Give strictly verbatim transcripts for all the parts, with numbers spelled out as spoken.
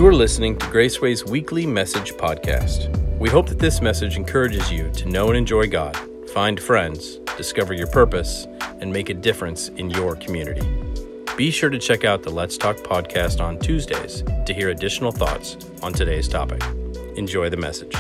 You are listening to Graceway's weekly message podcast. We hope that this message encourages you to know and enjoy God, find friends, discover your purpose, and make a difference in your community. Be sure to check out the Let's Talk podcast on Tuesdays to hear additional thoughts on today's topic. Enjoy the message.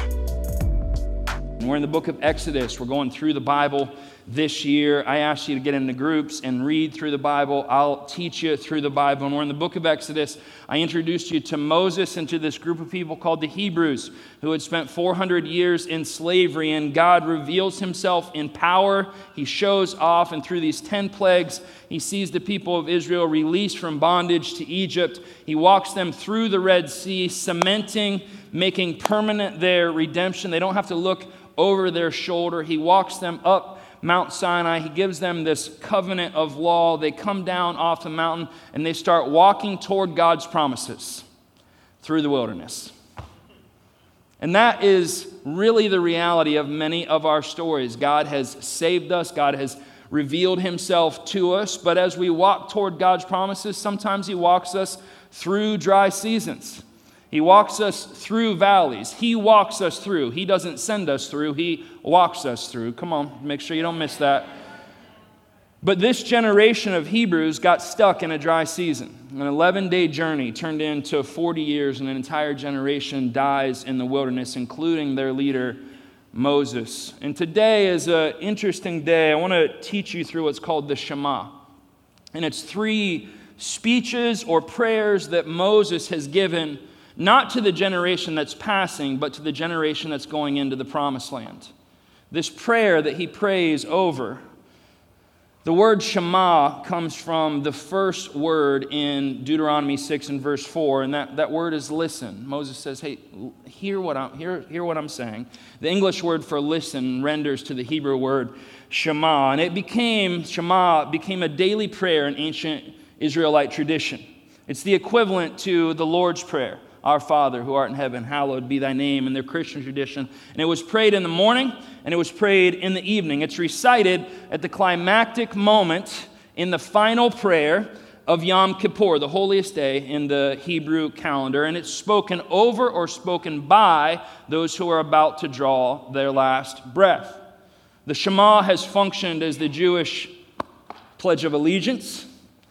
We're in the book of Exodus. We're going through the Bible this year. I asked you to get into groups and read through the Bible. I'll teach you through the Bible. And we're in the book of Exodus. I introduced you to Moses and to this group of people called the Hebrews, who had spent four hundred years in slavery, and God reveals himself in power. He shows off, and through these ten plagues, he sees the people of Israel released from bondage to Egypt. He walks them through the Red Sea, cementing, making permanent their redemption. They don't have to look over their shoulder. He walks them up Mount Sinai. He gives them this covenant of law. They come down off the mountain and they start walking toward God's promises through the wilderness. And that is really the reality of many of our stories. God has saved us. God has revealed himself to us. But as we walk toward God's promises, sometimes he walks us through dry seasons. He walks us through valleys. He walks us through. He doesn't send us through. He walks us through. Come on, make sure you don't miss that. But this generation of Hebrews got stuck in a dry season. An eleven-day journey turned into forty years, and an entire generation dies in the wilderness, including their leader, Moses. And today is an interesting day. I want to teach you through what's called the Shema. And it's three speeches or prayers that Moses has given, not to the generation that's passing, but to the generation that's going into the promised land. This prayer that he prays over, the word Shema comes from the first word in Deuteronomy six and verse four, and that, that word is listen. Moses says, hey, hear what, I'm, hear, hear what I'm saying. The English word for listen renders to the Hebrew word Shema, and it became, Shema became a daily prayer in ancient Israelite tradition. It's the equivalent to the Lord's Prayer. Our Father, who art in heaven, hallowed be thy name, in their Christian tradition. And it was prayed in the morning, and it was prayed in the evening. It's recited at the climactic moment in the final prayer of Yom Kippur, the holiest day in the Hebrew calendar. And it's spoken over or spoken by those who are about to draw their last breath. The Shema has functioned as the Jewish Pledge of Allegiance,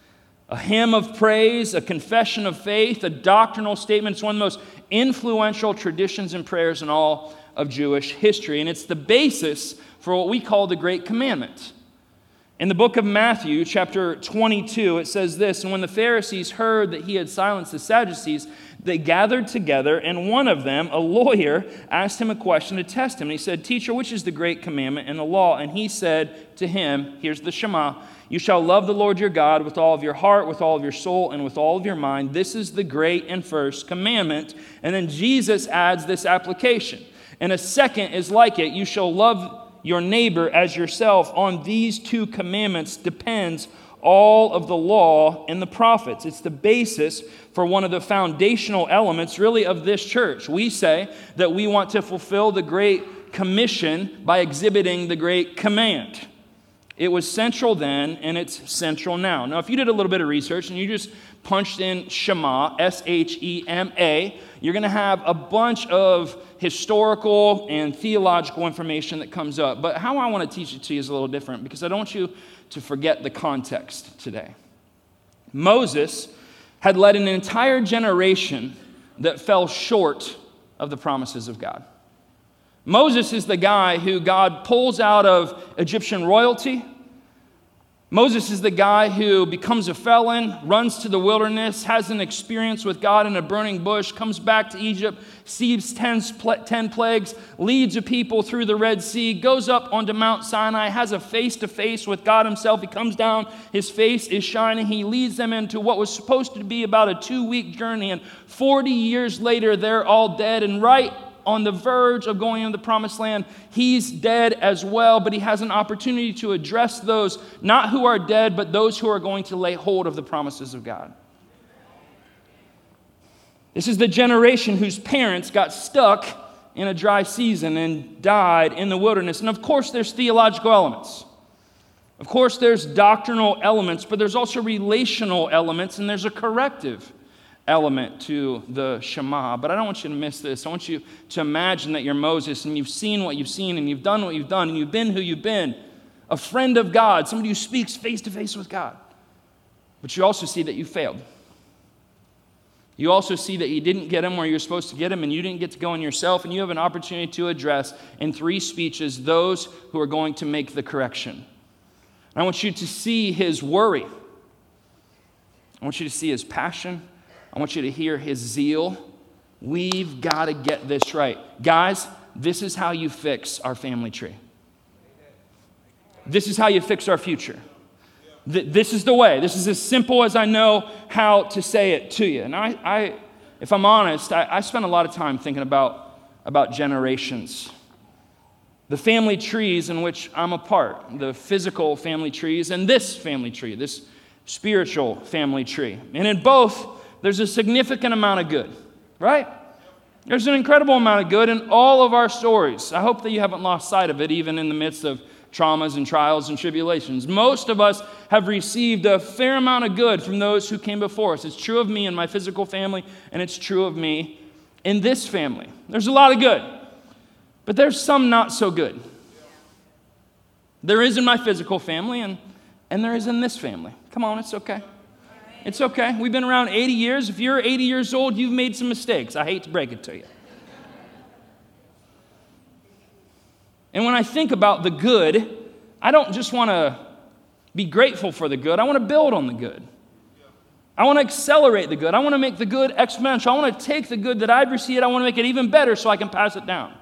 a hymn of praise, a confession of faith, a doctrinal statement. It's one of the most influential traditions and prayers in all of Jewish history. And it's the basis for what we call the Great Commandment. In the book of Matthew, chapter twenty-two, it says this, and when the Pharisees heard that he had silenced the Sadducees, they gathered together, and one of them, a lawyer, asked him a question to test him. And he said, Teacher, which is the great commandment in the law? And he said to him, here's the Shema, you shall love the Lord your God with all of your heart, with all of your soul, and with all of your mind. This is the great and first commandment. And then Jesus adds this application. And a second is like it. You shall love your neighbor as yourself. On these two commandments depends all of the law and the prophets. It's the basis for one of the foundational elements, really, of this church. We say that we want to fulfill the Great Commission by exhibiting the Great Command. It was central then, and it's central now. Now, if you did a little bit of research and you just punched in Shema, S H E M A, you're going to have a bunch of historical and theological information that comes up. But how I want to teach it to you is a little different, because I don't want you to forget the context today. Moses had led an entire generation that fell short of the promises of God. Moses is the guy who God pulls out of Egyptian royalty. Moses is the guy who becomes a felon, runs to the wilderness, has an experience with God in a burning bush, comes back to Egypt, sees ten, ten plagues, leads a people through the Red Sea, goes up onto Mount Sinai, has a face-to-face with God himself. He comes down, his face is shining. He leads them into what was supposed to be about a two-week journey, and forty years later, they're all dead, and right on the verge of going into the promised land, he's dead as well, but he has an opportunity to address those, not who are dead, but those who are going to lay hold of the promises of God. This is the generation whose parents got stuck in a dry season and died in the wilderness. And of course, there's theological elements. Of course, there's doctrinal elements, but there's also relational elements, and there's a corrective element to the Shema. But I don't want you to miss this. I want you to imagine that you're Moses and you've seen what you've seen and you've done what you've done and you've been who you've been, a friend of God, somebody who speaks face to face with God. But you also see that you failed. You also see that you didn't get him where you're supposed to get him, and you didn't get to go in yourself, and you have an opportunity to address in three speeches those who are going to make the correction. And I want you to see his worry. I want you to see his passion. I want you to hear his zeal. We've got to get this right. Guys, this is how you fix our family tree. This is how you fix our future. This is the way. This is as simple as I know how to say it to you. And I, I if I'm honest, I, I spent a lot of time thinking about, about generations. The family trees in which I'm a part, the physical family trees, and this family tree, this spiritual family tree. And in both, there's a significant amount of good, right? There's an incredible amount of good in all of our stories. I hope that you haven't lost sight of it, even in the midst of traumas and trials and tribulations. Most of us have received a fair amount of good from those who came before us. It's true of me and my physical family, and it's true of me in this family. There's a lot of good, but there's some not so good. There is in my physical family, and, and there is in this family. Come on, it's okay. It's okay. We've been around eighty years. If you're eighty years old, you've made some mistakes. I hate to break it to you. And when I think about the good, I don't just want to be grateful for the good. I want to build on the good. I want to accelerate the good. I want to make the good exponential. I want to take the good that I've received. I want to make it even better so I can pass it down.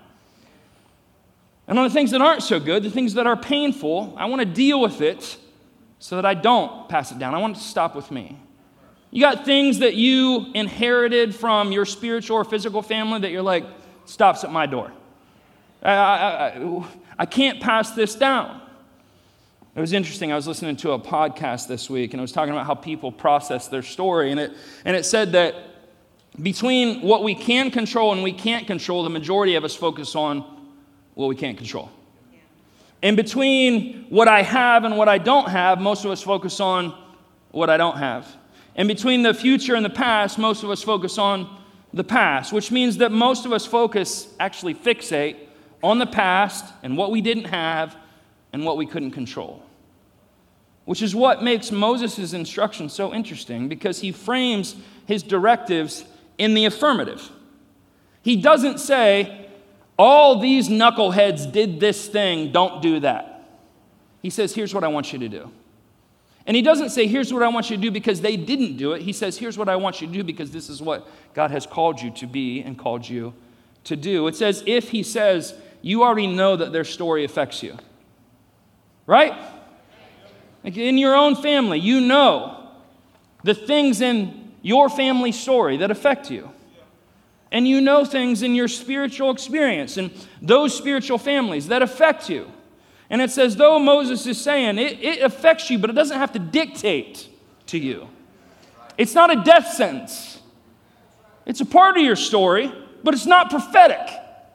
And on the things that aren't so good, the things that are painful, I want to deal with it so that I don't pass it down. I want it to stop with me. You got things that you inherited from your spiritual or physical family that you're like, stops at my door. I, I, I, I can't pass this down. It was interesting. I was listening to a podcast this week, and it was talking about how people process their story. And it, and it said that between what we can control and we can't control, the majority of us focus on what we can't control. And between what I have and what I don't have, most of us focus on what I don't have. And between the future and the past, most of us focus on the past, which means that most of us focus, actually fixate, on the past and what we didn't have and what we couldn't control. Which is what makes Moses' instruction so interesting, because he frames his directives in the affirmative. He doesn't say, all these knuckleheads did this thing, don't do that. He says, here's what I want you to do. And he doesn't say, here's what I want you to do because they didn't do it. He says, here's what I want you to do because this is what God has called you to be and called you to do. It's as if he says, you already know that their story affects you. Right? Like in your own family, you know the things in your family story that affect you. And you know things in your spiritual experience and those spiritual families that affect you. And it's as though Moses is saying, it, it affects you, but it doesn't have to dictate to you. It's not a death sentence. It's a part of your story, but it's not prophetic.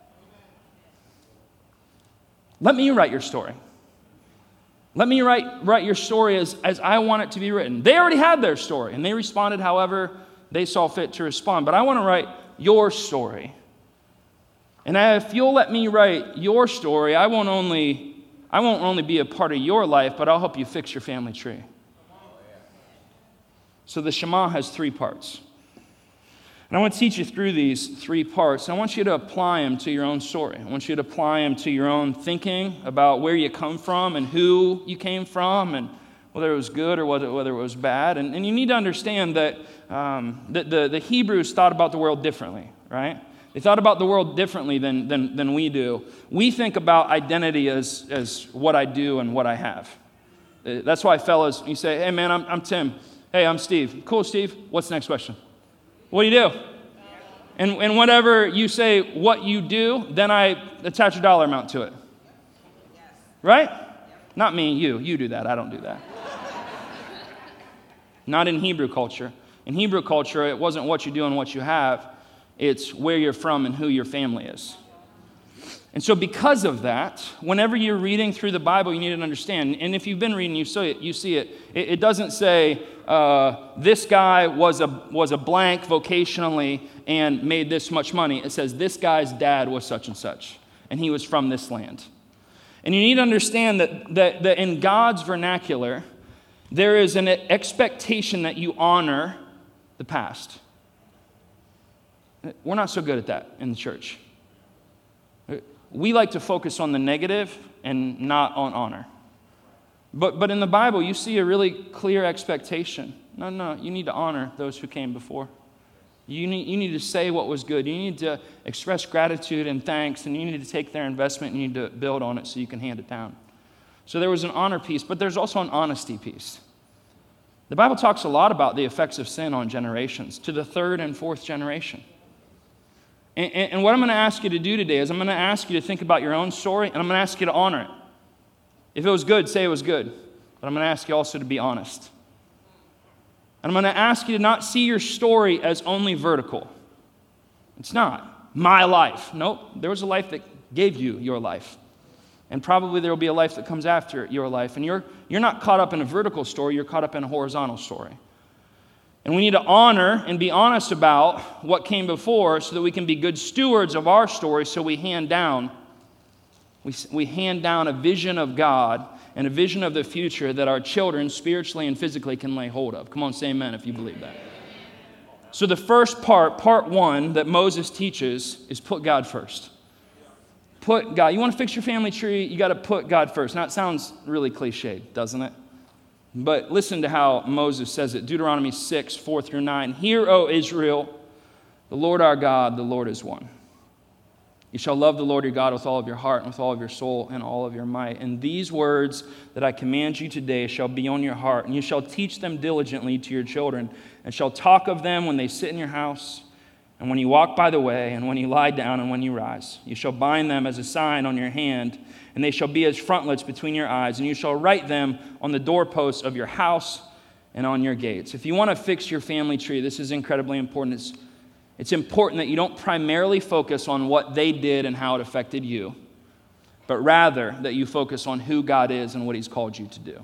Let me write your story. Let me write, write your story as, as I want it to be written. They already had their story, and they responded however they saw fit to respond. But I want to write your story. And if you'll let me write your story, I won't only, I won't only be a part of your life, but I'll help you fix your family tree. So the Shema has three parts. And I want to teach you through these three parts. And I want you to apply them to your own story. I want you to apply them to your own thinking about where you come from and who you came from and whether it was good or whether, whether it was bad. And, and you need to understand that, um, that the, the Hebrews thought about the world differently, right? They thought about the world differently than, than, than we do. We think about identity as, as what I do and what I have. That's why, fellas, you say, hey, man, I'm, I'm Tim. Hey, I'm Steve. Cool, Steve. What's the next question? What do you do? And, and whenever you say what you do, then I attach a dollar amount to it. Right? Not me, you. You do that. I don't do that. Not in Hebrew culture. In Hebrew culture, it wasn't what you do and what you have. It's where you're from and who your family is. And so because of that, whenever you're reading through the Bible, you need to understand, and if you've been reading, you see it, you see it, it, it doesn't say, uh, this guy was a, was a blank vocationally and made this much money. It says, this guy's dad was such and such, and he was from this land. And you need to understand that, that, that in God's vernacular, there is an expectation that you honor the past. We're not so good at that in the church. We like to focus on the negative and not on honor. But, but in the Bible, you see a really clear expectation. No, no, you need to honor those who came before. You need, you need to say what was good. You need to express gratitude and thanks, and you need to take their investment and you need to build on it so you can hand it down. So there was an honor piece, but there's also an honesty piece. The Bible talks a lot about the effects of sin on generations, to the third and fourth generation. And, and, and what I'm going to ask you to do today is I'm going to ask you to think about your own story, and I'm going to ask you to honor it. If it was good, say it was good. But I'm going to ask you also to be honest. And I'm going to ask you to not see your story as only vertical. It's not my life. Nope, there was a life that gave you your life. And probably there will be a life that comes after your life. And you're, you're not caught up in a vertical story, you're caught up in a horizontal story. And we need to honor and be honest about what came before so that we can be good stewards of our story, so we hand down, we, we hand down a vision of God and a vision of the future that our children spiritually and physically can lay hold of. Come on, say amen if you believe that. So the first part, part one, that Moses teaches is put God first. Put God. You want to fix your family tree, you got to put God first. Now, it sounds really cliched, doesn't it? But listen to how Moses says it. Deuteronomy six, four through nine. Hear, O Israel, the Lord our God, the Lord is one. You shall love the Lord your God with all of your heart and with all of your soul and all of your might. And these words that I command you today shall be on your heart, and you shall teach them diligently to your children, and shall talk of them when they sit in your house, and when you walk by the way, and when you lie down, and when you rise. You shall bind them as a sign on your hand, and they shall be as frontlets between your eyes, and you shall write them on the doorposts of your house and on your gates. If you want to fix your family tree, this is incredibly important. It's, it's important that you don't primarily focus on what they did and how it affected you, but rather that you focus on who God is and what He's called you to do.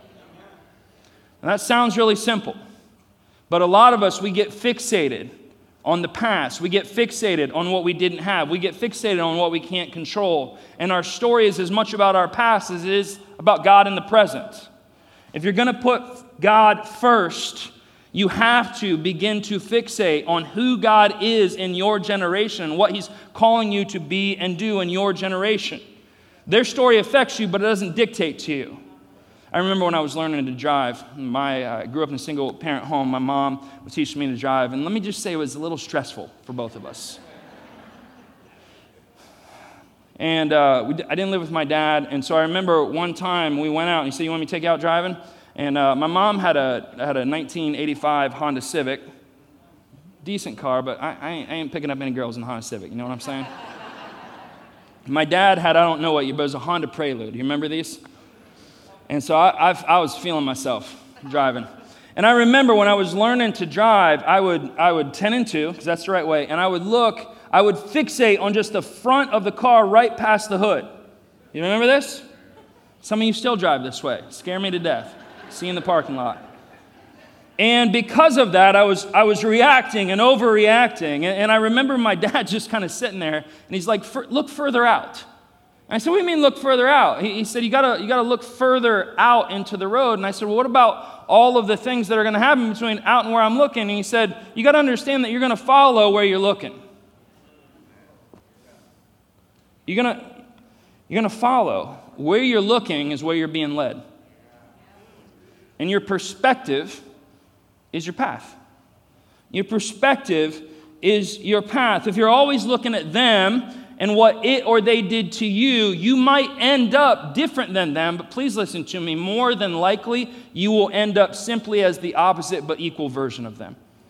And that sounds really simple, but a lot of us, we get fixated on the past. We get fixated on what we didn't have. We get fixated on what we can't control. And our story is as much about our past as it is about God in the present. If you're going to put God first, you have to begin to fixate on who God is in your generation and what He's calling you to be and do in your generation. Their story affects you, but it doesn't dictate to you. I remember when I was learning to drive, my, uh, I grew up in a single-parent home. My mom was teaching me to drive, and let me just say it was a little stressful for both of us. And uh, we, I didn't live with my dad, and so I remember one time we went out, and he said, you want me to take you out driving? And uh, my mom had a had a nineteen eighty-five Honda Civic, decent car, but I, I, ain't, I ain't picking up any girls in a Honda Civic, you know what I'm saying? My dad had, I don't know what you, but it was a Honda Prelude. You remember these? And so I, I've, I was feeling myself driving. And I remember when I was learning to drive, I would I would ten and two, because that's the right way, and I would look, I would fixate on just the front of the car right past the hood. You remember this? Some of you still drive this way. Scare me to death. See in the parking lot. And because of that, I was I was reacting and overreacting. And, and I remember my dad just kind of sitting there, and he's like, look further out. And I said, what do you mean look further out? He, he said, you gotta, you gotta look further out into the road. And I said, well, what about all of the things that are gonna happen between out and where I'm looking? And he said, you gotta understand that you're gonna follow where you're looking. You're gonna, you're gonna follow. Where you're looking is where you're being led. And your perspective is your path. Your perspective is your path. If you're always looking at them and what it or they did to you, you might end up different than them, but please listen to me. More than likely, you will end up simply as the opposite but equal version of them.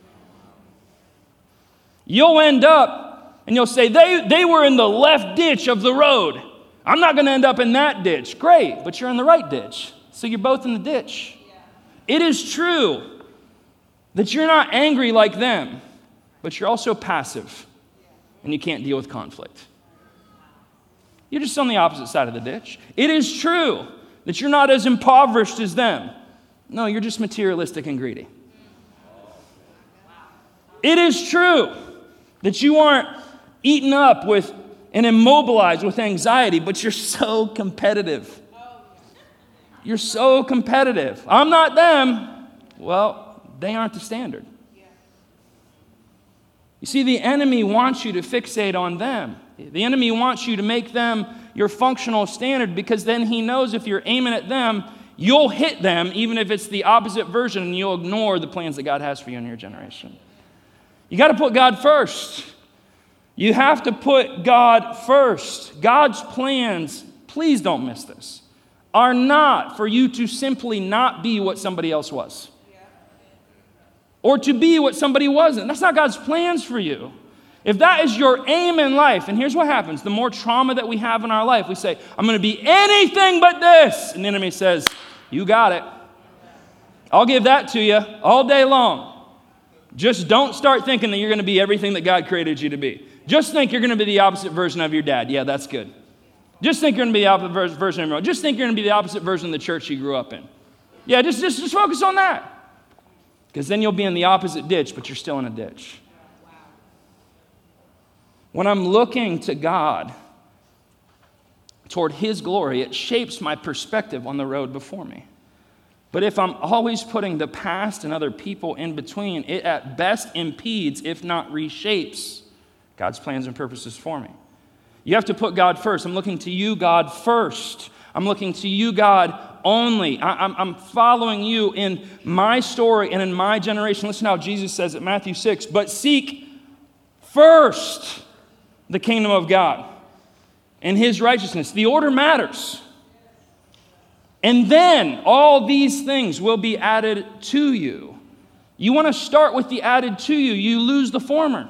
You'll end up, and you'll say, they, they were in the left ditch of the road. I'm not going to end up in that ditch. Great, but you're in the right ditch. So you're both in the ditch. It is true that you're not angry like them, but you're also passive, and you can't deal with conflict. You're just on the opposite side of the ditch. It is true that you're not as impoverished as them. No, you're just materialistic and greedy. It is true that you aren't eaten up with and immobilized with anxiety, but you're so competitive. You're so competitive. I'm not them. Well, they aren't the standard. You see, the enemy wants you to fixate on them. The enemy wants you to make them your functional standard, because then he knows if you're aiming at them, you'll hit them, even if it's the opposite version, and you'll ignore the plans that God has for you in your generation. You got to put God first. You have to put God first. God's plans, please don't miss this, are not for you to simply not be what somebody else was, or to be what somebody wasn't. That's not God's plans for you. If that is your aim in life, and here's what happens, the more trauma that we have in our life, we say, I'm going to be anything but this. And the enemy says, you got it. I'll give that to you all day long. Just don't start thinking that you're going to be everything that God created you to be. Just think you're going to be the opposite version of your dad. Yeah, that's good. Just think you're going to be the opposite version of your mom. Just think you're going to be the opposite version of the church you grew up in. Yeah, just, just, just focus on that. Because then you'll be in the opposite ditch, but you're still in a ditch. When I'm looking to God toward His glory, it shapes my perspective on the road before me. But if I'm always putting the past and other people in between, it at best impedes, if not reshapes, God's plans and purposes for me. You have to put God first. I'm looking to you, God, first. I'm looking to you, God, only. I, I'm, I'm following you in my story and in my generation. Listen how Jesus says it, Matthew six, but seek first the kingdom of God and His righteousness. The order matters. And then all these things will be added to you. You want to start with the added to you, you lose the former.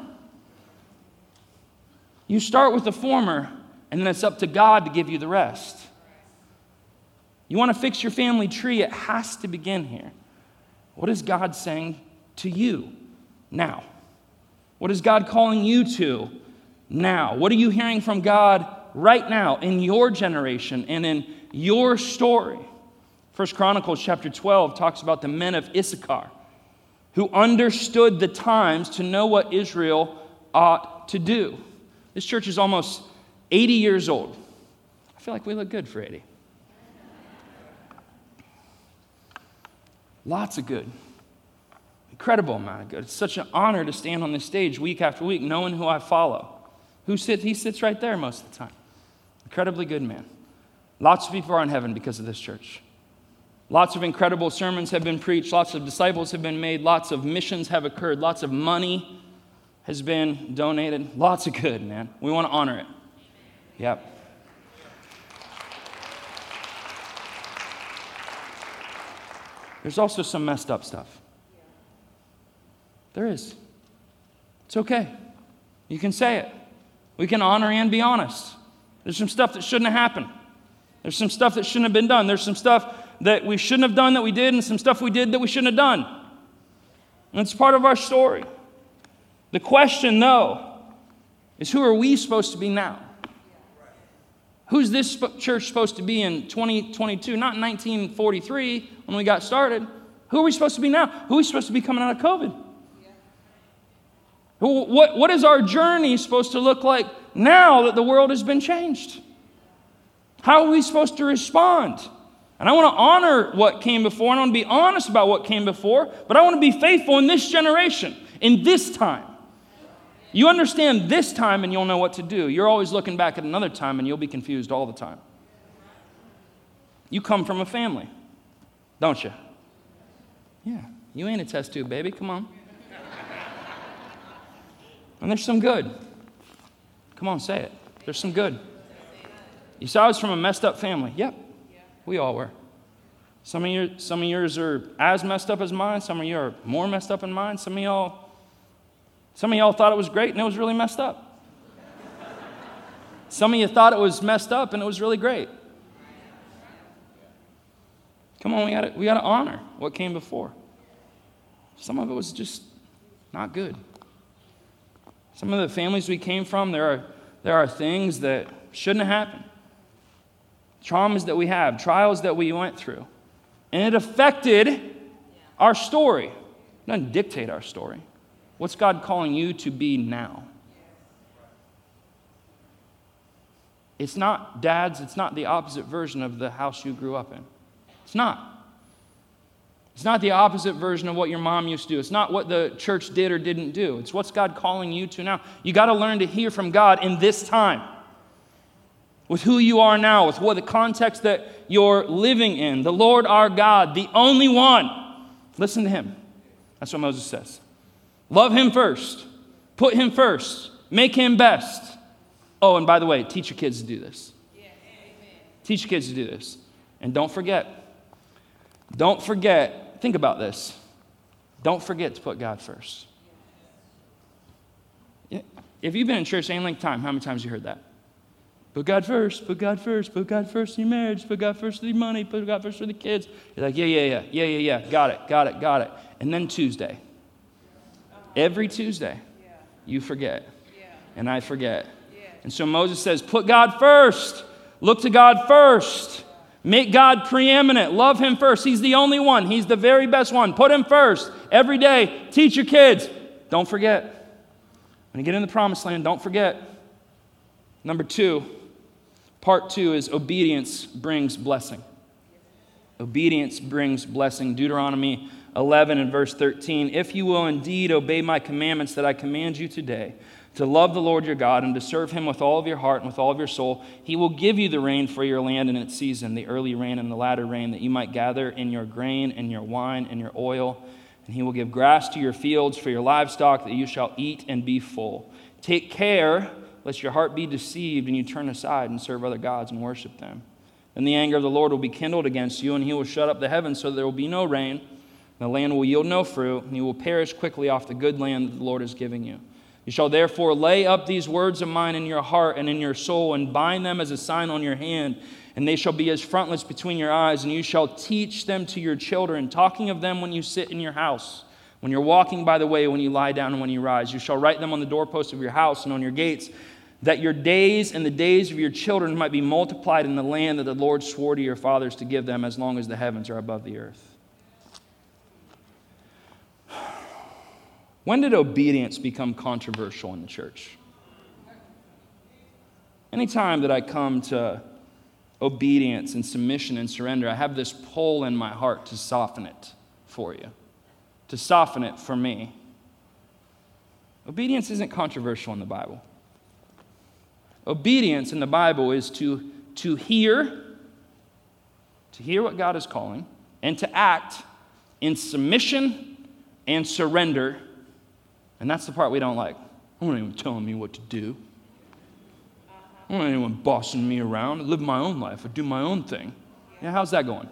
You start with the former, and then it's up to God to give you the rest. You want to fix your family tree, it has to begin here. What is God saying to you now? What is God calling you to now? What are you hearing from God right now in your generation and in your story? First Chronicles chapter twelve talks about the men of Issachar who understood the times to know what Israel ought to do. This church is almost eighty years old. I feel like we look good for eighty. Lots of good. Incredible amount of good. It's such an honor to stand on this stage week after week knowing who I follow. Who sits? He sits right there most of the time. Incredibly good man. Lots of people are in heaven because of this church. Lots of incredible sermons have been preached. Lots of disciples have been made. Lots of missions have occurred. Lots of money has been donated. Lots of good, man. We want to honor it. Yep. There's also some messed up stuff. There is. It's okay. You can say it. We can honor and be honest. There's some stuff that shouldn't have happened. There's some stuff that shouldn't have been done. There's some stuff that we shouldn't have done that we did, and some stuff we did that we shouldn't have done. And it's part of our story. The question, though, is who are we supposed to be now? Who's this church supposed to be in twenty twenty-two? Not in nineteen forty-three when we got started. Who are we supposed to be now? Who are we supposed to be coming out of COVID? What, what is our journey supposed to look like now that the world has been changed? How are we supposed to respond? And I want to honor what came before, and I want to be honest about what came before, but I want to be faithful in this generation, in this time. You understand this time and you'll know what to do. You're always looking back at another time and you'll be confused all the time. You come from a family, don't you? Yeah, you ain't a test tube, baby. Come on. And there's some good. Come on, say it. There's some good. You saw I was from a messed up family. Yep, we all were. Some of your, some of yours are as messed up as mine. Some of you are more messed up than mine. Some of y'all, some of y'all thought it was great and it was really messed up. Some of you thought it was messed up and it was really great. Come on, we got we got to honor what came before. Some of it was just not good. Some of the families we came from, there are there are things that Shouldn't have happened. Traumas that we have, trials that we went through. And it affected our story. It doesn't dictate our story. What's God calling you to be now? It's not, dads, it's not the opposite version of the house you grew up in. It's not. It's not the opposite version of what your mom used to do. It's not what the church did or didn't do. It's what's God calling you to now. You got to learn to hear from God in this time. With who you are now, with what the context that you're living in. The Lord our God, the only one. Listen to him. That's what Moses says. Love him first. Put him first. Make him best. Oh, and by the way, teach your kids to do this. Yeah, teach your kids to do this. And don't forget, don't forget, think about this. Don't forget to put God first. If you've been in church any length of time, how many times have you heard that? Put God first, put God first, put God first in your marriage, put God first for your money, put God first for the kids. You're like, yeah, yeah, yeah, yeah, yeah, yeah, got it, got it, got it. And then Tuesday, every Tuesday, you forget, and I forget. And so Moses says, put God first. Look to God first. Make God preeminent. Love him first. He's the only one. He's the very best one. Put him first. Every day, teach your kids. Don't forget. When you get in the promised land, don't forget. Number two, part two is obedience brings blessing. Obedience brings blessing. Deuteronomy eleven and verse thirteen. If you will indeed obey my commandments that I command you today, to love the Lord your God and to serve him with all of your heart and with all of your soul, he will give you the rain for your land in its season, the early rain and the latter rain, that you might gather in your grain and your wine and your oil. And he will give grass to your fields for your livestock, that you shall eat and be full. Take care lest your heart be deceived and you turn aside and serve other gods and worship them. Then the anger of the Lord will be kindled against you, and he will shut up the heavens so that there will be no rain. The land will yield no fruit, and you will perish quickly off the good land that the Lord is giving you. You shall therefore lay up these words of mine in your heart and in your soul, and bind them as a sign on your hand, and they shall be as frontlets between your eyes, and you shall teach them to your children, talking of them when you sit in your house, when you're walking by the way, when you lie down, and when you rise. You shall write them on the doorposts of your house and on your gates, that your days and the days of your children might be multiplied in the land that the Lord swore to your fathers to give them, as long as the heavens are above the earth. When did obedience become controversial in the church? Anytime that I come to obedience and submission and surrender, I have this pull in my heart to soften it for you, to soften it for me. Obedience isn't controversial in the Bible. Obedience in the Bible is to, to hear, to hear what God is calling, and to act in submission and surrender. And that's the part we don't like. I don't want anyone telling me what to do. I don't want anyone bossing me around. I live my own life. I do my own thing. Yeah, how's that going?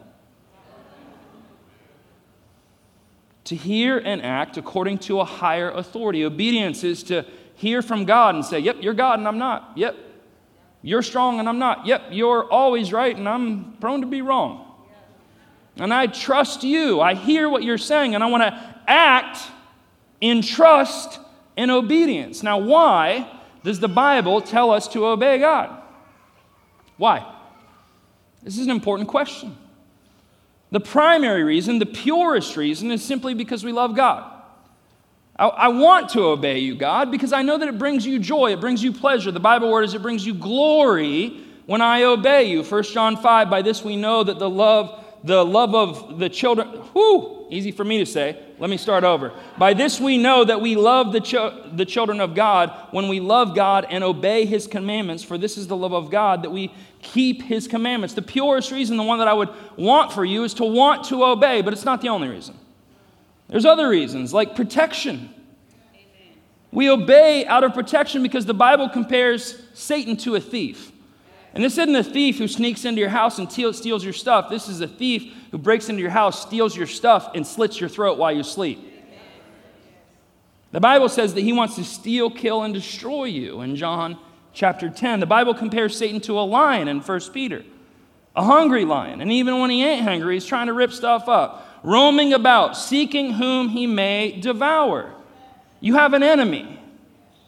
To hear and act according to a higher authority. Obedience is to hear from God and say, yep, you're God and I'm not. Yep, you're strong and I'm not. Yep, you're always right and I'm prone to be wrong. And I trust you. I hear what you're saying and I want to act in trust and obedience. Now, why does the Bible tell us to obey God? Why? This is an important question. The primary reason, the purest reason, is simply because we love God. I, I want to obey you, God, because I know that it brings you joy, it brings you pleasure. The Bible word is it brings you glory when I obey you. First John five, by this we know that the love, the love of the children, whoo, easy for me to say. Let me start over. By this we know that we love the, cho- the children of God when we love God and obey his commandments, for this is the love of God, that we keep his commandments. The purest reason, the one that I would want for you, is to want to obey, but it's not the only reason. There's other reasons, like protection. Amen. We obey out of protection because the Bible compares Satan to a thief. And this isn't a thief who sneaks into your house and te- steals your stuff. This is a thief who breaks into your house, steals your stuff, and slits your throat while you sleep. The Bible says that he wants to steal, kill, and destroy you in John chapter ten. The Bible compares Satan to a lion in First Peter, a hungry lion. And even when he ain't hungry, he's trying to rip stuff up, roaming about, seeking whom he may devour. You have an enemy.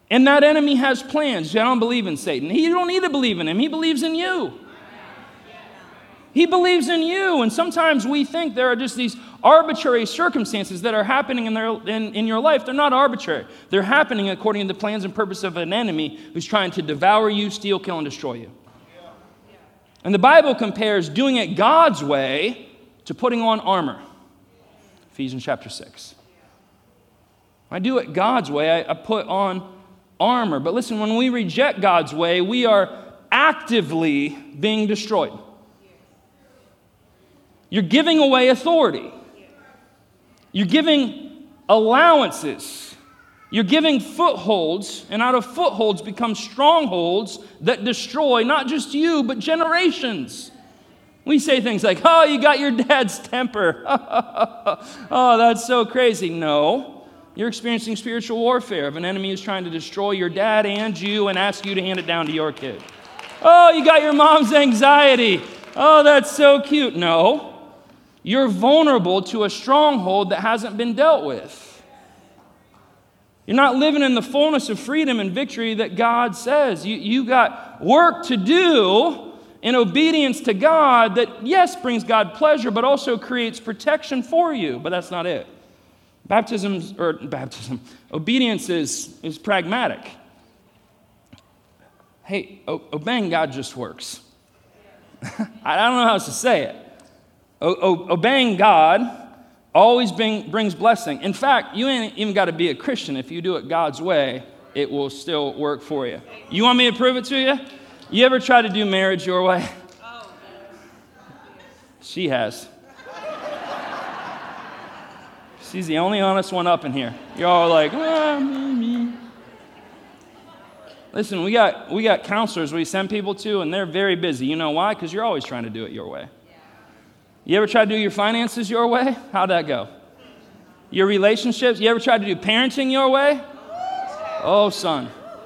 And that enemy has plans. I don't believe in Satan. You don't need to believe in him. He believes in you. He believes in you. And sometimes we think there are just these arbitrary circumstances that are happening in, their, in, in your life. They're not arbitrary. They're happening according to the plans and purpose of an enemy who's trying to devour you, steal, kill, and destroy you. And the Bible compares doing it God's way to putting on armor. Ephesians chapter six. I do it God's way. I, I put on armor. But listen, when we reject God's way, we are actively being destroyed. You're giving away authority. You're giving allowances. You're giving footholds, and out of footholds become strongholds that destroy not just you, but generations. We say things like, oh, you got your dad's temper. Oh, that's so crazy. No. You're experiencing spiritual warfare of an enemy who's trying to destroy your dad and you and ask you to hand it down to your kid. Oh, you got your mom's anxiety. Oh, that's so cute. No. You're vulnerable to a stronghold that hasn't been dealt with. You're not living in the fullness of freedom and victory that God says. You, you got work to do in obedience to God that, yes, brings God pleasure, but also creates protection for you. But that's not it. Baptism, or baptism, obedience is, is pragmatic. Hey, o- obeying God just works. I don't know how else to say it. O- o- obeying God always bring, brings blessing. In fact, you ain't even got to be a Christian. If you do it God's way, it will still work for you. You want me to prove it to you? You ever try to do marriage your way? She has. She's the only honest one up in here. You're all like, ah, me, me. Listen, we got we got counselors we send people to, and they're very busy. You know why? Because you're always trying to do it your way. You ever try to do your finances your way? How'd that go? Your relationships? You ever try to do parenting your way? Oh, son.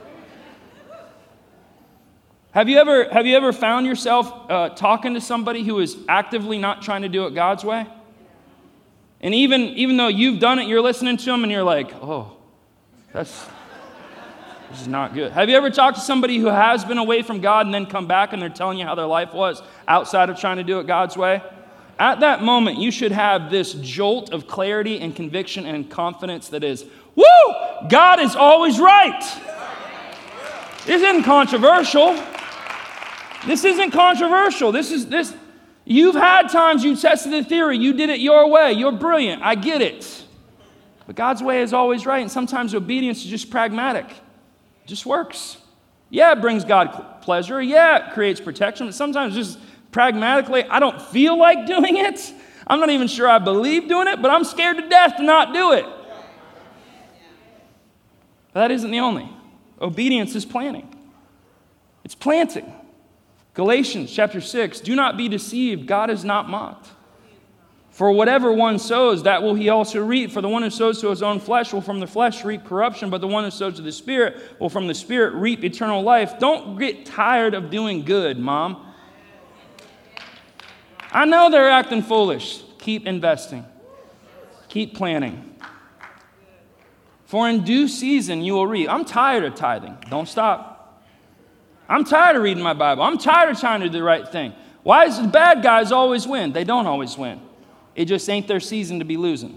Have you ever have you ever found yourself uh, talking to somebody who is actively not trying to do it God's way? And even, even though you've done it, you're listening to them and you're like, oh, that's, this is not good. Have you ever talked to somebody who has been away from God and then come back and they're telling you how their life was outside of trying to do it God's way? At that moment, you should have this jolt of clarity and conviction and confidence that is, woo, God is always right. This isn't controversial. This isn't controversial. This is, this, You've had times you tested the theory. You did it your way. You're brilliant. I get it. But God's way is always right. And sometimes obedience is just pragmatic. It just works. Yeah, it brings God pleasure. Yeah, it creates protection. But sometimes just pragmatically, I don't feel like doing it. I'm not even sure I believe doing it, but I'm scared to death to not do it. But that isn't the only. Obedience is planning. It's planting. Galatians chapter six, do not be deceived, God is not mocked. For whatever one sows, that will he also reap. For the one who sows to his own flesh will from the flesh reap corruption, but the one who sows to the Spirit will from the Spirit reap eternal life. Don't get tired of doing good, Mom. I know they're acting foolish. Keep investing. Keep planning. For in due season you will reap. I'm tired of tithing. Don't stop. I'm tired of reading my Bible. I'm tired of trying to do the right thing. Why does the bad guys always win? They don't always win. It just ain't their season to be losing.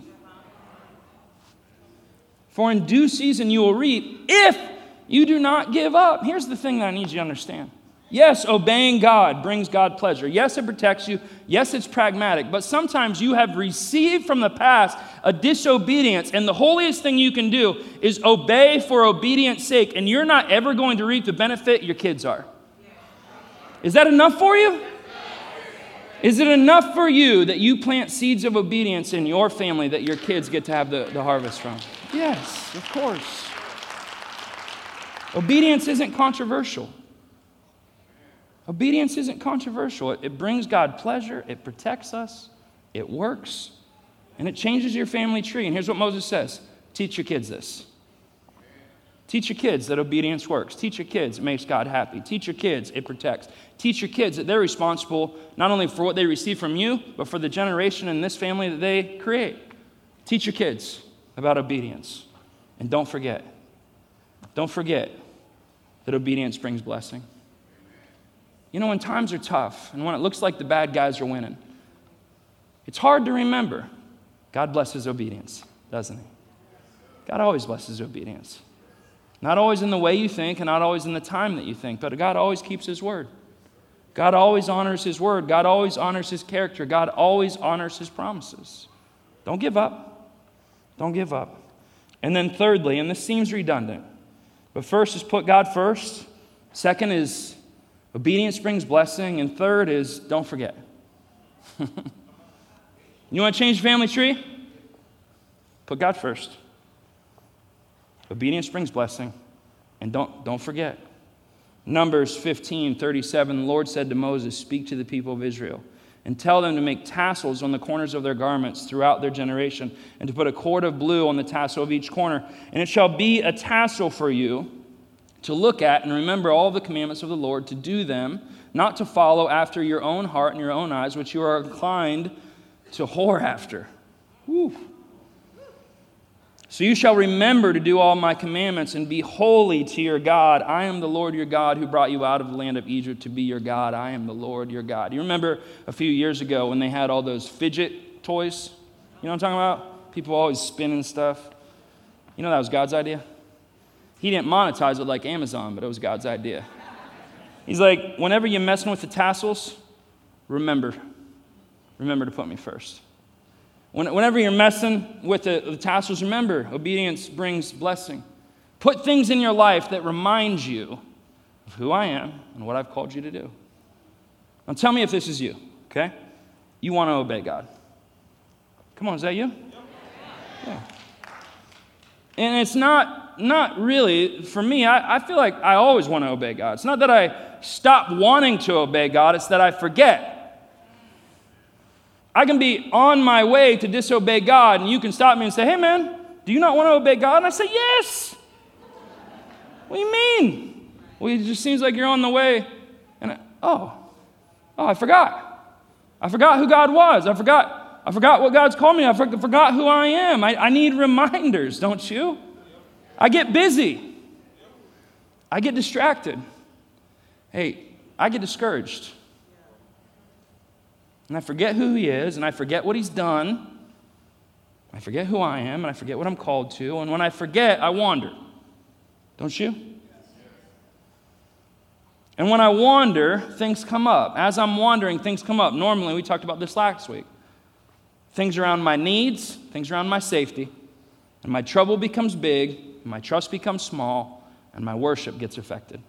For in due season you will reap if you do not give up. Here's the thing that I need you to understand. Yes, obeying God brings God pleasure. Yes, it protects you. Yes, it's pragmatic. But sometimes you have received from the past a disobedience, and the holiest thing you can do is obey for obedience sake, and you're not ever going to reap the benefit your kids are. Is that enough for you? Is it enough for you that you plant seeds of obedience in your family that your kids get to have the, the harvest from? Yes, of course. Obedience isn't controversial. Obedience isn't controversial. It, it brings God pleasure. It protects us. It works. And it changes your family tree. And here's what Moses says. Teach your kids this. Teach your kids that obedience works. Teach your kids it makes God happy. Teach your kids it protects. Teach your kids that they're responsible not only for what they receive from you, but for the generation in this family that they create. Teach your kids about obedience. And don't forget, don't forget that obedience brings blessing. You know, when times are tough and when it looks like the bad guys are winning, it's hard to remember God blesses obedience, doesn't he? God always blesses obedience. Not always in the way you think and not always in the time that you think, but God always keeps his word. God always honors his word. God always honors his character. God always honors his promises. Don't give up. Don't give up. And then thirdly, and this seems redundant, but first is put God first. Second is obedience brings blessing. And third is don't forget. You want to change the family tree? Put God first. Obedience brings blessing. And don't, don't forget. Numbers fifteen thirty-seven, the Lord said to Moses, speak to the people of Israel and tell them to make tassels on the corners of their garments throughout their generation and to put a cord of blue on the tassel of each corner. And it shall be a tassel for you to look at and remember all the commandments of the Lord, to do them, not to follow after your own heart and your own eyes, which you are inclined to whore after. Whew. So you shall remember to do all my commandments and be holy to your God. I am the Lord your God who brought you out of the land of Egypt to be your God. I am the Lord your God. You remember a few years ago when they had all those fidget toys? You know what I'm talking about? People always spinning stuff. You know that was God's idea? He didn't monetize it like Amazon, but it was God's idea. He's like, whenever you're messing with the tassels, remember. Remember to put me first. Whenever you're messing with the, the tassels, remember, obedience brings blessing. Put things in your life that remind you of who I am and what I've called you to do. Now tell me if this is you, okay? You want to obey God. Come on, is that you? Yeah. And it's not, not really, for me, I, I feel like I always want to obey God. It's not that I stop wanting to obey God, it's that I forget. I can be on my way to disobey God, and you can stop me and say, hey, man, do you not want to obey God? And I say, yes. What do you mean? Well, it just seems like you're on the way. And I, oh, oh, I forgot. I forgot who God was. I forgot, I forgot what God's called me. I forgot who I am. I, I need reminders, don't you? I get busy. I get distracted. Hey, I get discouraged. And I forget who he is, and I forget what he's done. I forget who I am, and I forget what I'm called to. And when I forget, I wander. Don't you? And when I wander, things come up. As I'm wandering, things come up. Normally, we talked about this last week. Things around my needs, things around my safety. And my trouble becomes big, and my trust becomes small, and my worship gets affected.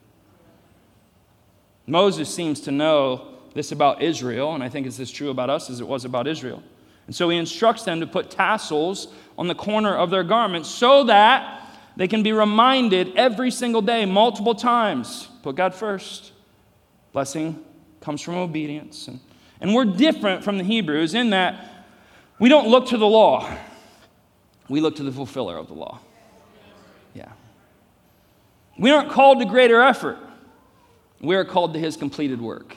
Moses seems to know this about Israel, and I think it's as true about us as it was about Israel. And so he instructs them to put tassels on the corner of their garments so that they can be reminded every single day, multiple times, put God first. Blessing comes from obedience. And, and we're different from the Hebrews in that we don't look to the law. We look to the fulfiller of the law. Yeah. We aren't called to greater effort. We are called to his completed work.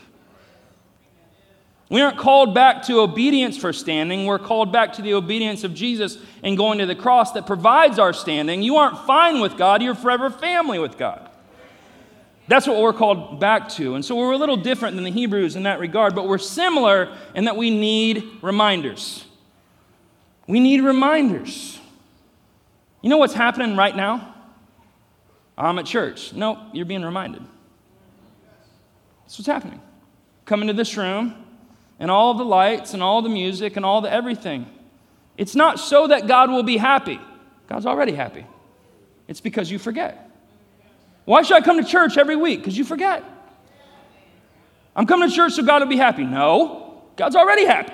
We aren't called back to obedience for standing. We're called back to the obedience of Jesus and going to the cross that provides our standing. You aren't fine with God. You're forever family with God. That's what we're called back to. And so we're a little different than the Hebrews in that regard, but we're similar in that we need reminders. We need reminders. You know what's happening right now? I'm at church. Nope, you're being reminded. That's what's happening. Come into this room, and all the lights and all the music and all the everything. It's not so that God will be happy. God's already happy. It's because you forget. Why should I come to church every week? Because you forget. I'm coming to church so God will be happy. No, God's already happy.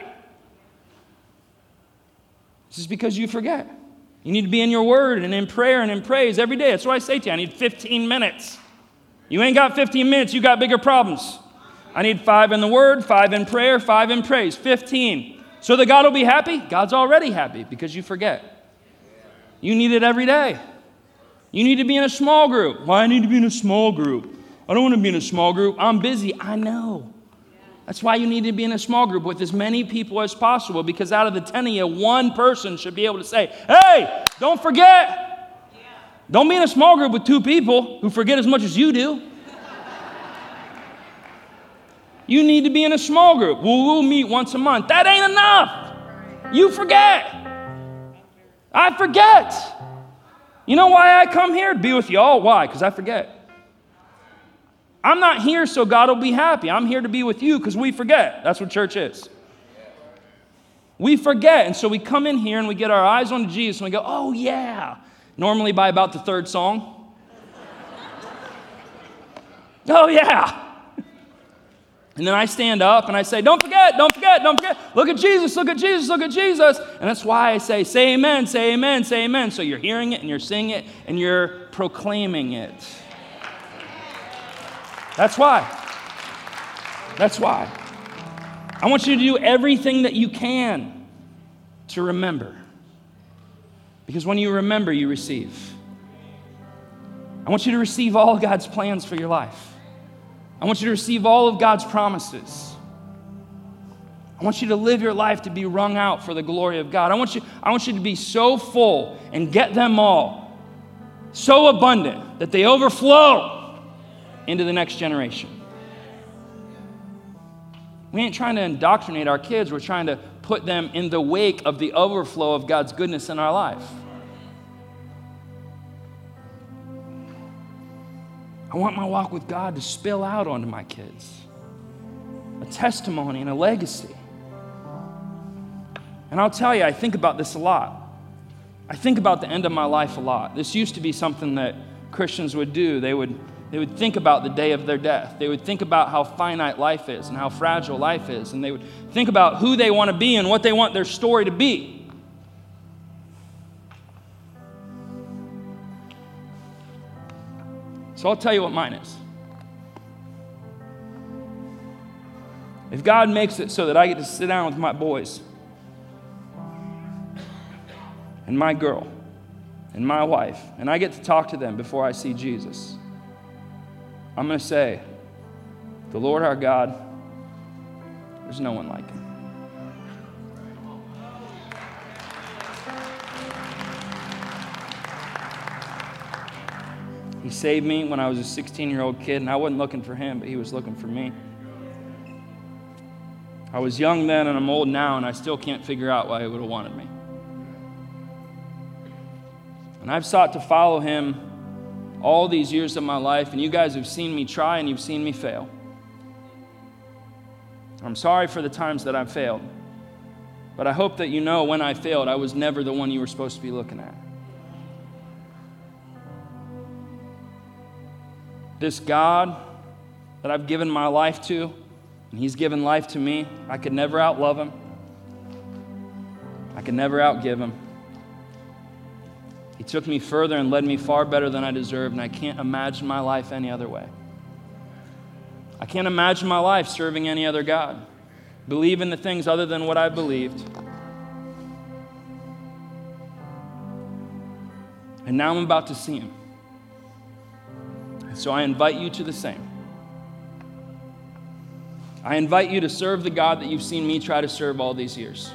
This is because you forget. You need to be in your word and in prayer and in praise every day. That's what I say to you. I need fifteen minutes. You ain't got fifteen minutes, you got bigger problems. I need five in the word, five in prayer, five in praise, fifteen. So that God will be happy? God's already happy because you forget. You need it every day. You need to be in a small group. Why I need to be in a small group? I don't want to be in a small group. I'm busy. I know. That's why you need to be in a small group with as many people as possible, because out of the ten of you, one person should be able to say, hey, don't forget. Don't be in a small group with two people who forget as much as you do. You need to be in a small group. Well, we'll meet once a month. That ain't enough. You forget. I forget. You know why I come here? To be with y'all. Why? Because I forget. I'm not here so God will be happy. I'm here to be with you because we forget. That's what church is. We forget. And so we come in here and we get our eyes on Jesus and we go, oh yeah. Normally by about the third song. Oh yeah. And then I stand up and I say, don't forget, don't forget, don't forget. Look at Jesus, look at Jesus, look at Jesus. And that's why I say, say amen, say amen, say amen. So you're hearing it and you're seeing it and you're proclaiming it. That's why. That's why. I want you to do everything that you can to remember. Because when you remember, you receive. I want you to receive all God's plans for your life. I want you to receive all of God's promises. I want you to live your life to be wrung out for the glory of God. I want you, I want you to be so full and get them all, so abundant that they overflow into the next generation. We ain't trying to indoctrinate our kids. We're trying to put them in the wake of the overflow of God's goodness in our life. I want my walk with God to spill out onto my kids. A testimony and a legacy. And I'll tell you, I think about this a lot. I think about the end of my life a lot. This used to be something that Christians would do. They would, they would think about the day of their death. They would think about how finite life is and how fragile life is. And they would think about who they want to be and what they want their story to be. So I'll tell you what mine is. If God makes it so that I get to sit down with my boys and my girl and my wife, and I get to talk to them before I see Jesus, I'm going to say, the Lord our God, there's no one like him. He saved me when I was a sixteen-year-old kid, and I wasn't looking for him, but he was looking for me. I was young then, and I'm old now, and I still can't figure out why he would have wanted me. And I've sought to follow him all these years of my life, and you guys have seen me try, and you've seen me fail. I'm sorry for the times that I've failed, but I hope that you know when I failed, I was never the one you were supposed to be looking at. This God that I've given my life to, and he's given life to me, I could never outlove him. I could never outgive him. He took me further and led me far better than I deserved, and I can't imagine my life any other way. I can't imagine my life serving any other God, believing the things other than what I believed. And now I'm about to see him. So I invite you to the same. I invite you to serve the God that you've seen me try to serve all these years.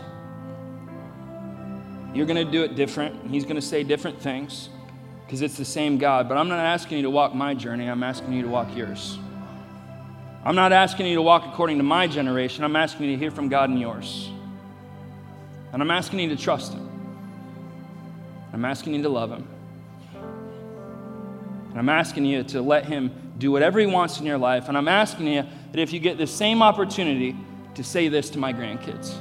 You're going to do it different. He's going to say different things because it's the same God. But I'm not asking you to walk my journey. I'm asking you to walk yours. I'm not asking you to walk according to my generation. I'm asking you to hear from God in yours. And I'm asking you to trust him. I'm asking you to love him. And I'm asking you to let him do whatever he wants in your life. And I'm asking you that if you get the same opportunity to say this to my grandkids.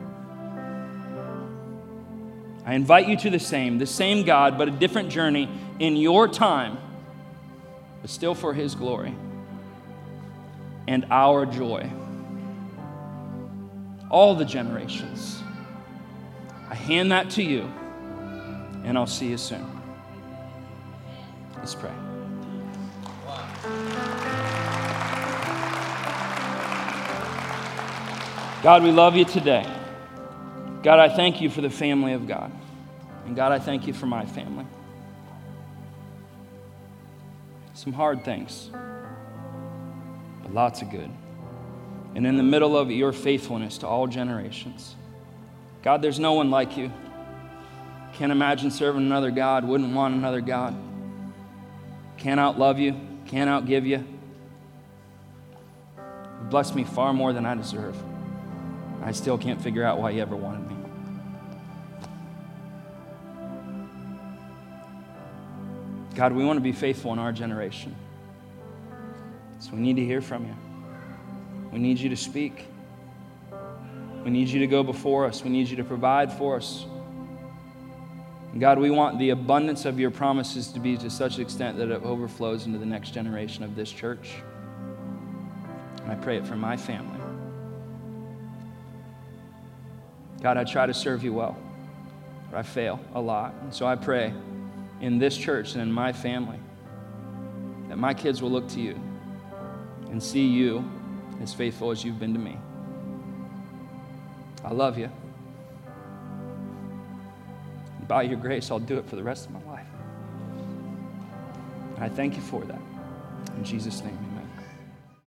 I invite you to the same, the same God, but a different journey in your time, but still for his glory and our joy. All the generations. I hand that to you, and I'll see you soon. Let's pray. God, we love you today. God, I thank you for the family of God. And God, I thank you for my family. Some hard things, but lots of good. And in the middle of it, your faithfulness to all generations. God, there's no one like you. Can't imagine serving another God, wouldn't want another God. can't outlove you, can't outgive you. You blessed me far more than I deserve. I still can't figure out why you ever wanted me. God, we want to be faithful in our generation. So we need to hear from you. We need you to speak. We need you to go before us. We need you to provide for us. And God, we want the abundance of your promises to be to such an extent that it overflows into the next generation of this church. And I pray it for my family. God, I try to serve you well, but I fail a lot. And so I pray in this church and in my family that my kids will look to you and see you as faithful as you've been to me. I love you. And by your grace, I'll do it for the rest of my life. And I thank you for that. In Jesus' name.